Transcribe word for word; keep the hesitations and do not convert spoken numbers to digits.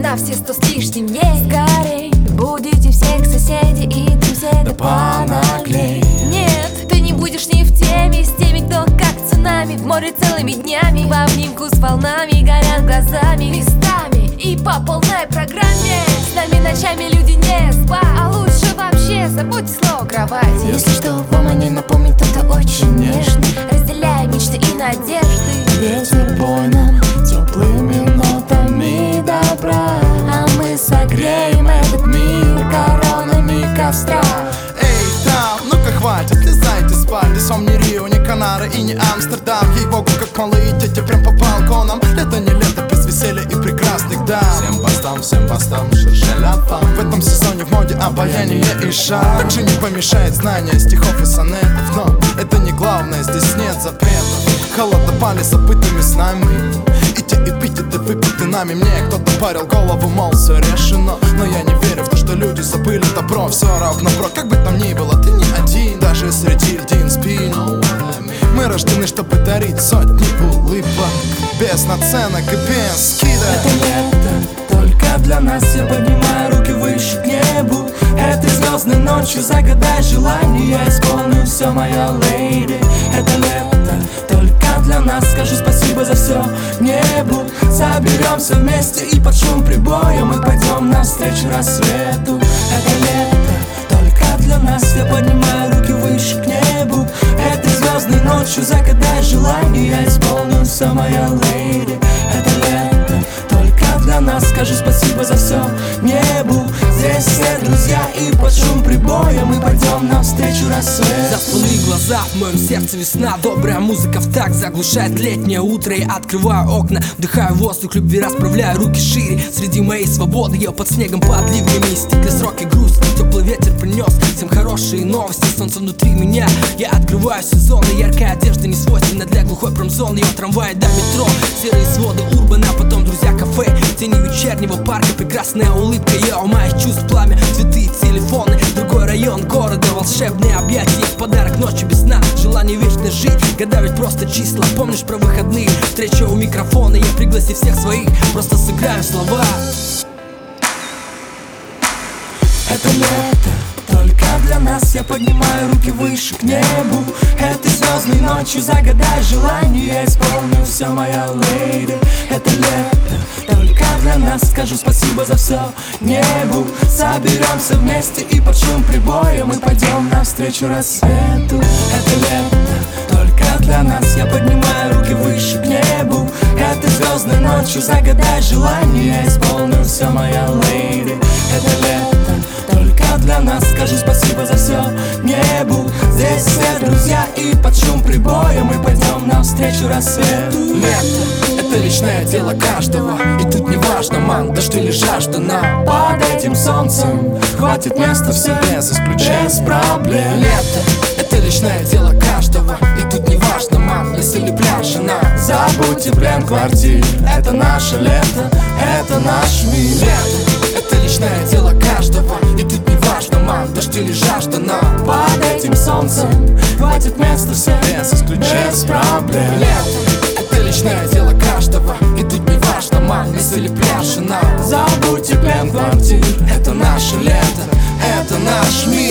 на все сто с лишним есть. Скорей будете всех соседей и друзей, да понаглей. Нет, ты не будешь ни в теме с теми, кто как цунами в море целыми днями, в обнимку с волнами, горят глазами местами и по полной программе. С нами ночами люди не спят, а лучше вообще забудьте слово кровать. Если что вам они напомнят, кто-то очень нежный, разделяя мечты и надежды. Ветер бой нам теплыми нотами добра, а мы согреем этот мир коронами костра. Эй, там, ну-ка хватит, лезайте спать. Здесь вам не Рио, не Канары и не Амстердам. Ей-богу, как малые дети прям по балконам. Лето не лето, без веселья и прекрасных дам. Всем постам, всем постам, шершеляпам. В этом сезоне в моде обаяние и шаг. Также не помешает знание стихов и сонетов, но это не главное, здесь нет запретов. Холодно пали забытыми с нами, и те и пить, это выпиты нами. Мне кто-то парил голову, мол, все решено, но я не верю в то, что люди забыли добро. Все равно, бро, как бы там ни было, ты не один, даже среди льдин спин. Мы рождены, чтобы дарить сотни улыбок, без наценок и без скидок. Это лето только для нас, я поднимаю руки выше к небу. Этой звездной ночью загадай желание, я исполню все, моя леди. Это лето только для нас, скажу спасибо за все небу. Соберемся вместе и под шум прибоя мы пойдем навстречу рассвету. Это лето только для нас, я поднимаю руки выше к небу. Этой звездной ночью загадай желание, я исполню все, моя леди. Это лето только для нас, скажу спасибо за все небу. Здесь все друзья и под шум прибоя мы пойдем навстречу рассвету. Заспанные глаза, в моем сердце весна. Добрая музыка в такт заглушает летнее утро. Я открываю окна, вдыхаю воздух любви, расправляю руки шире. Среди моей свободы я под снегом, под ливнями. Стекли сроки грусть, теплый ветер принес всем хорошие новости, солнце внутри меня. Я открываю сезон, и яркая одежда не свойственна для глухой промзоны. Я в трамвае до метро, серые своды урбана, потом друзья кафе, тени вечернего парка, прекрасная улыбка. Я у моих чувств пламя, цветы и телефоны. Другой район города, волшебные объятия, их подарок ночи без сна, желание вечно жить. Года ведь просто числа, помнишь про выходные? Встреча у микрофона, я пригласи всех своих, просто сыграю слова. Это лето только для нас, я поднимаю руки выше к небу. Этой звездной ночью загадай желание, я исполню все, моя леди. Это лето только для нас, скажу спасибо за все небу. Соберемся вместе и под шум прибоя мы пойдем навстречу рассвету. Это лето только для нас, я поднимаю руки выше к небу. Этой звездной ночью загадай желание, я исполню все, моя леди. Это лето только для нас, скажу спасибо за все небу. Здесь все друзья и под шум прибоя мы пойдем навстречу рассвету. Лето — это личное дело каждого, и тут не важно, ман, дождь или жажда. Нам под этим солнцем хватит места в себе, без исключения, без проблем. Лето — это личное дело каждого, и тут не важно, ман, лес или пляж, жена. Забудьте плен квартир, это наше лето, это наш мир. Лето — это личное дело каждого, и тут не важно, ман, дождь или жажда. Нам под этим солнцем хватит места все, без исключения, без проблем. Лето — это личное дело каждого, и тут не важно, ман, лес или пляж, жена. Забудьте плен квартир, это наше лето, это наш мир.